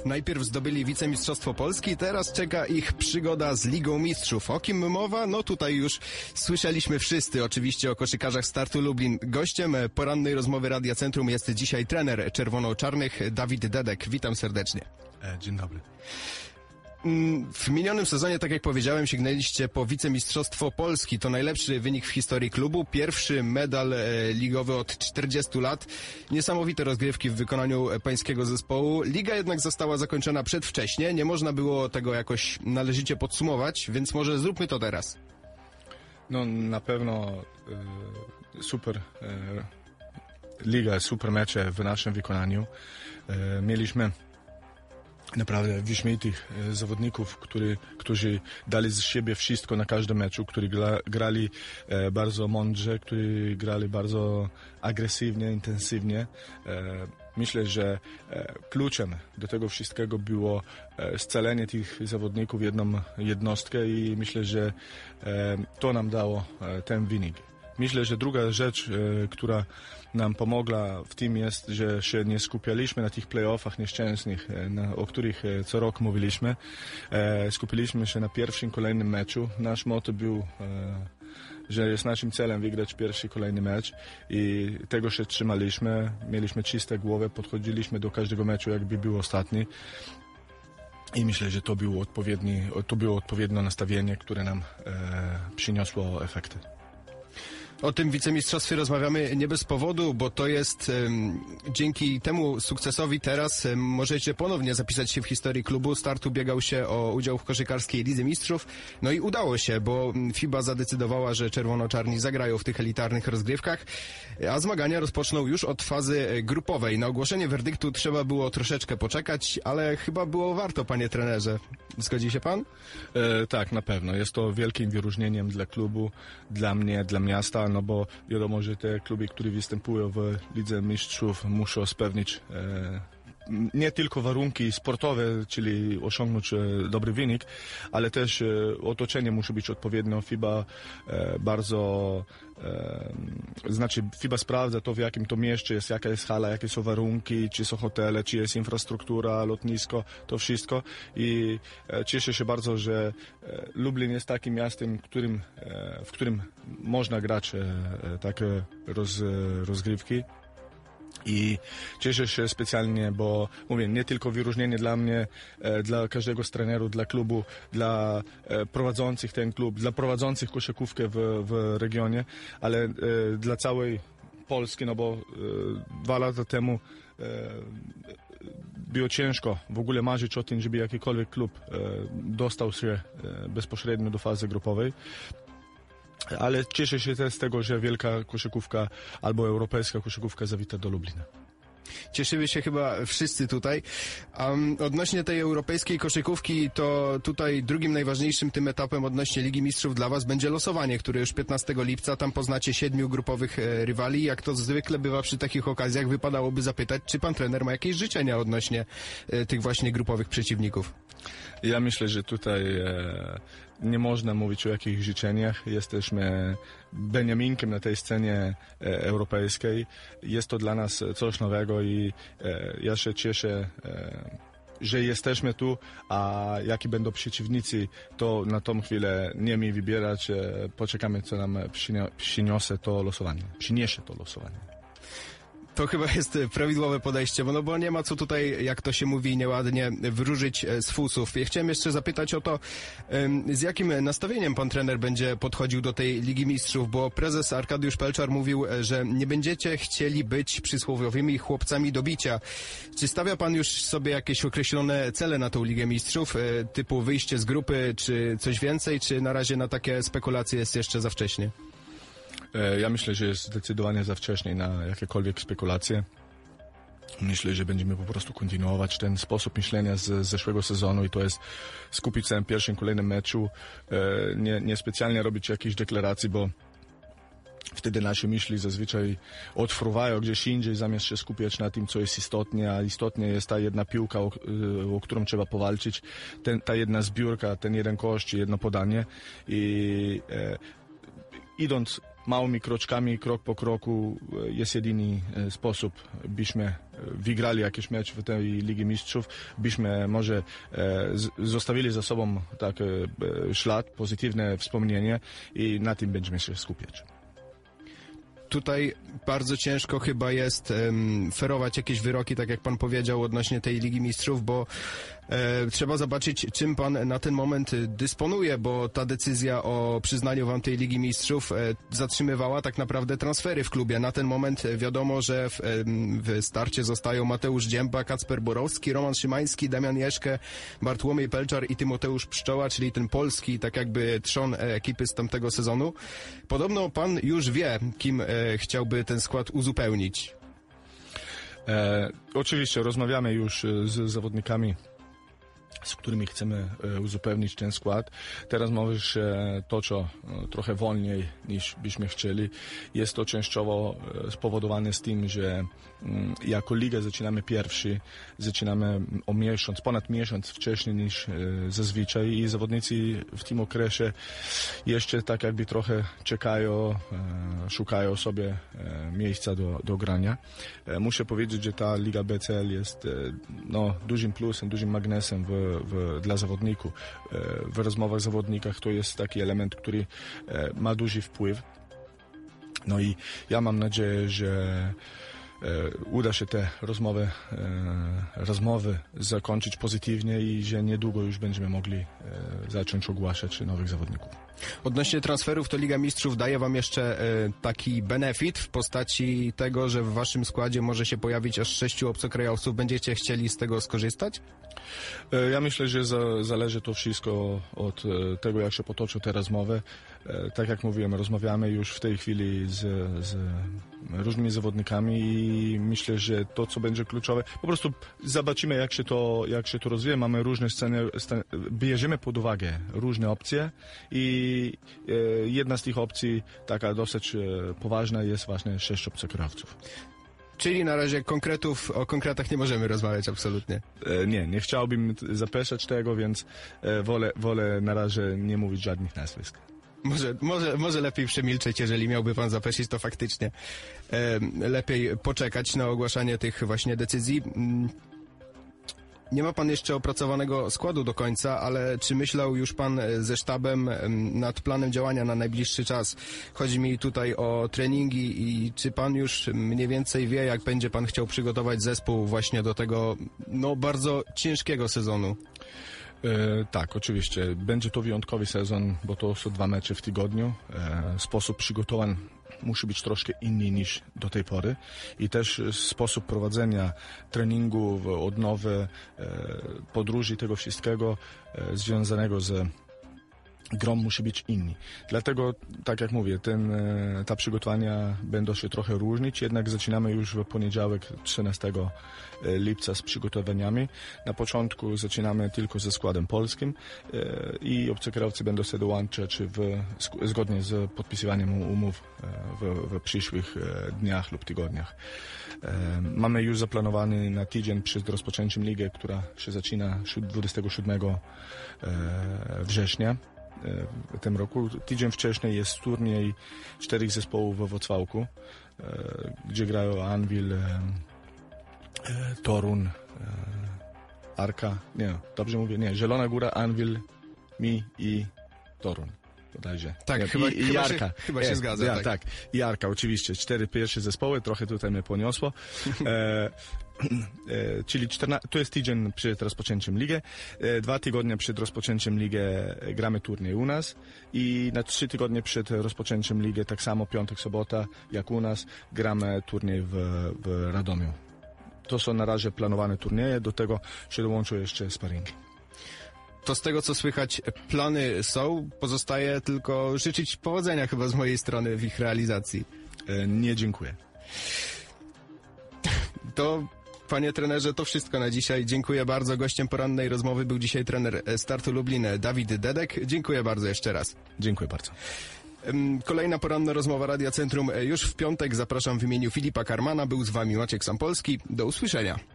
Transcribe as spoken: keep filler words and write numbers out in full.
Najpierw zdobyli wicemistrzostwo Polski, teraz czeka ich przygoda z Ligą Mistrzów. O kim mowa? No tutaj już słyszeliśmy wszyscy, oczywiście o koszykarzach Startu Lublin. Gościem porannej rozmowy Radia Centrum jest dzisiaj trener czerwono-czarnych Dawid Dedek. Witam serdecznie. Dzień dobry. W minionym sezonie, tak jak powiedziałem, sięgnęliście po wicemistrzostwo Polski. To najlepszy wynik w historii klubu. Pierwszy medal ligowy od czterdziestu lat. Niesamowite rozgrywki w wykonaniu pańskiego zespołu. Liga jednak została zakończona przedwcześnie. Nie można było tego jakoś należycie podsumować, więc może zróbmy to teraz. No na pewno e, super e, liga, super mecze w naszym wykonaniu. E, mieliśmy naprawdę wyśmienitych zawodników, który, którzy dali z siebie wszystko na każdym meczu, którzy gra, grali e, bardzo mądrze, którzy grali bardzo agresywnie, intensywnie. E, myślę, że e, kluczem do tego wszystkiego było e, scalenie tych zawodników w jedną jednostkę i myślę, że e, to nam dało e, ten wynik. Myślę, że druga rzecz, e, która nam pomogła w tym jest, że się nie skupialiśmy na tych playoffach nieszczęsnych, e, na, o których e, co rok mówiliśmy. E, skupiliśmy się na pierwszym, kolejnym meczu. Nasz motto był, e, że jest naszym celem wygrać pierwszy, kolejny mecz i tego się trzymaliśmy. Mieliśmy czyste głowy, podchodziliśmy do każdego meczu, jakby był ostatni. I myślę, że to było, odpowiedni, to było odpowiednie nastawienie, które nam e, przyniosło efekty. O tym wicemistrzostwie rozmawiamy nie bez powodu, bo to jest um, dzięki temu sukcesowi teraz um, możecie ponownie zapisać się w historii klubu. Start ubiegał się o udział w koszykarskiej Lidze Mistrzów. No i udało się, bo FIBA zadecydowała, że czerwono-czarni zagrają w tych elitarnych rozgrywkach, a zmagania rozpoczną już od fazy grupowej. Na ogłoszenie werdyktu trzeba było troszeczkę poczekać, ale chyba było warto, panie trenerze. Zgodzi się pan? E, tak, na pewno. Jest to wielkim wyróżnieniem dla klubu, dla mnie, dla miasta. No bo wiadomo, że te kluby, które występują w Lidze Mistrzów, muszą spełnić e, nie tylko warunki sportowe, czyli osiągnąć e, dobry wynik, ale też e, otoczenie musi być odpowiednio. FIBA e, bardzo e, znaczy FIBA sprawdza to, w jakim to mieście jest, jaka jest hala, jakie są warunki, czy są hotele, czy jest infrastruktura, lotnisko, to wszystko i e, cieszę się bardzo, że e, Lublin jest takim miastem, którym, e, w którym można grać e, takie roz, rozgrywki. I cieszę się specjalnie, bo mówię, nie tylko wyróżnienie dla mnie, e, dla każdego z trenerów, dla klubu, dla e, prowadzących ten klub, dla prowadzących koszykówkę w, w regionie, ale e, dla całej Polski, no bo e, dwa lata temu e, było ciężko w ogóle marzyć o tym, żeby jakikolwiek klub e, dostał się e, bezpośrednio do fazy grupowej. Ale cieszę się też z tego, że wielka koszykówka albo europejska koszykówka zawita do Lublina. Cieszymy się chyba wszyscy tutaj. Um, odnośnie tej europejskiej koszykówki, to tutaj drugim najważniejszym tym etapem odnośnie Ligi Mistrzów dla was będzie losowanie, które już piętnastego lipca, tam poznacie siedmiu grupowych e, rywali. Jak to zwykle bywa przy takich okazjach, wypadałoby zapytać, czy pan trener ma jakieś życzenia odnośnie e, tych właśnie grupowych przeciwników? Ja myślę, że tutaj e, nie można mówić o jakichś życzeniach. Jesteśmy beniaminkiem na tej scenie e, europejskiej. Jest to dla nas coś nowego i e, ja się cieszę, e, że jesteśmy tu, a jaki będą przeciwnicy, to na tą chwilę nie mi wybierać. E, poczekamy, co nam przyniosę to losowanie. Przyniesie to losowanie. To chyba jest prawidłowe podejście, bo no bo nie ma co tutaj, jak to się mówi nieładnie, wróżyć z fusów. Ja chciałem jeszcze zapytać o to, z jakim nastawieniem pan trener będzie podchodził do tej Ligi Mistrzów, bo prezes Arkadiusz Pelczar mówił, że nie będziecie chcieli być przysłowiowymi chłopcami do bicia. Czy stawia pan już sobie jakieś określone cele na tą Ligę Mistrzów, typu wyjście z grupy, czy coś więcej, czy na razie na takie spekulacje jest jeszcze za wcześnie? Ja myślę, że jest zdecydowanie za wcześnie na jakiekolwiek spekulacje. Myślę, że będziemy po prostu kontynuować ten sposób myślenia z zeszłego sezonu i to jest skupić się na pierwszym, kolejnym meczu, nie, nie specjalnie robić jakichś deklaracji, bo wtedy nasze myśli zazwyczaj odfruwają gdzieś indziej, zamiast się skupiać na tym, co jest istotne, a istotnie jest ta jedna piłka, o, o którą trzeba powalczyć, ten, ta jedna zbiórka, ten jeden kosz, jedno podanie i e, idąc małymi kroczkami, krok po kroku jest jedyny sposób, byśmy wygrali jakiś mecz w tej Ligi Mistrzów, byśmy może zostawili za sobą taki ślad, pozytywne wspomnienie i na tym będziemy się skupiać. Tutaj bardzo ciężko chyba jest um, ferować jakieś wyroki, tak jak pan powiedział, odnośnie tej Ligi Mistrzów, bo e, trzeba zobaczyć, czym pan na ten moment dysponuje, bo ta decyzja o przyznaniu wam tej Ligi Mistrzów e, zatrzymywała tak naprawdę transfery w klubie. Na ten moment wiadomo, że w, e, w starcie zostają Mateusz Dzięba, Kacper Borowski, Roman Szymański, Damian Jeszkę, Bartłomiej Pelczar i Tymoteusz Pszczoła, czyli ten polski, tak jakby trzon ekipy z tamtego sezonu. Podobno pan już wie, kim e, chciałby ten skład uzupełnić. E, oczywiście rozmawiamy już z zawodnikami, z którymi chcemy uzupełnić ten skład. Teraz może się toczą trochę wolniej niż byśmy chcieli. Jest to częściowo spowodowane z tym, że jako liga zaczynamy pierwszy, zaczynamy o miesiąc, ponad miesiąc wcześniej niż zazwyczaj i zawodnicy w tym okresie jeszcze tak jakby trochę czekają, szukają sobie miejsca do, do grania. Muszę powiedzieć, że ta Liga B C L jest no, dużym plusem, dużym magnesem w W, dla zawodników. W rozmowach z zawodnikach to jest taki element, który ma duży wpływ. No i ja mam nadzieję, że uda się te rozmowy, rozmowy zakończyć pozytywnie i że niedługo już będziemy mogli zacząć ogłaszać nowych zawodników. Odnośnie transferów, to Liga Mistrzów daje wam jeszcze taki benefit w postaci tego, że w waszym składzie może się pojawić aż sześciu obcokrajowców. Będziecie chcieli z tego skorzystać? Ja myślę, że za, zależy to wszystko od tego, jak się potoczą te rozmowy. Tak jak mówiłem, rozmawiamy już w tej chwili z, z różnymi zawodnikami i myślę, że to, co będzie kluczowe, po prostu zobaczymy, jak się to, jak się to rozwija. Mamy różne sceny, sceny bierzemy pod uwagę różne opcje i jedna z tych opcji, taka dosyć poważna, jest właśnie sześć obcokrajowców. Czyli na razie konkretów, o konkretach nie możemy rozmawiać absolutnie. E, nie, nie chciałbym zapeszać tego, więc e, wolę, wolę na razie nie mówić żadnych nazwisk. Może, może, może lepiej przemilczeć, jeżeli miałby pan zapeszyć, to faktycznie e, lepiej poczekać na ogłaszanie tych właśnie decyzji. Nie ma pan jeszcze opracowanego składu do końca, ale czy myślał już pan ze sztabem nad planem działania na najbliższy czas? Chodzi mi tutaj o treningi i czy pan już mniej więcej wie, jak będzie pan chciał przygotować zespół właśnie do tego no bardzo ciężkiego sezonu? E, tak, oczywiście. Będzie to wyjątkowy sezon, bo to są dwa mecze w tygodniu. E, sposób przygotowań musi być troszkę inny niż do tej pory i też sposób prowadzenia treningów, odnowy, e, podróży, tego wszystkiego e, związanego z grą musi być inny. Dlatego, tak jak mówię, ten, ta przygotowania będą się trochę różnić, jednak zaczynamy już w poniedziałek trzynastego lipca z przygotowaniami. Na początku zaczynamy tylko ze składem polskim i obcokrajowcy będą się dołączać w, zgodnie z podpisywaniem umów w, w przyszłych dniach lub tygodniach. Mamy już zaplanowany na tydzień przed rozpoczęciem ligi, która się zaczyna dwudziestego siódmego września. W tym roku. Tydzień wcześniej jest turniej czterech zespołów we Włocławku, gdzie grają Anwil, Torun, Arka, nie, dobrze mówię, nie, Zielona Góra, Anwil, mi i Torun. Bodajże. Tak, nie, chyba, i, i chyba, Arka. się, chyba jest, się zgadza. Ja, tak. tak, i Arka, oczywiście. Cztery pierwsze zespoły, trochę tutaj mnie poniosło. E, E, czyli czternaście, to jest tydzień przed rozpoczęciem ligi, e, dwa tygodnie przed rozpoczęciem ligi gramy turniej u nas i na trzy tygodnie przed rozpoczęciem ligi, tak samo piątek, sobota, jak u nas, gramy turniej w, w Radomiu. To są na razie planowane turnieje, do tego się dołączą jeszcze sparingi. To z tego, co słychać, plany są, pozostaje tylko życzyć powodzenia chyba z mojej strony w ich realizacji. E, nie, dziękuję. To, panie trenerze, to wszystko na dzisiaj. Dziękuję bardzo. Gościem porannej rozmowy był dzisiaj trener Startu Lublin Dawid Dedek. Dziękuję bardzo jeszcze raz. Dziękuję bardzo. Kolejna poranna rozmowa Radia Centrum już w piątek. Zapraszam w imieniu Filipa Karmana. Był z wami Maciek Sampolski. Do usłyszenia.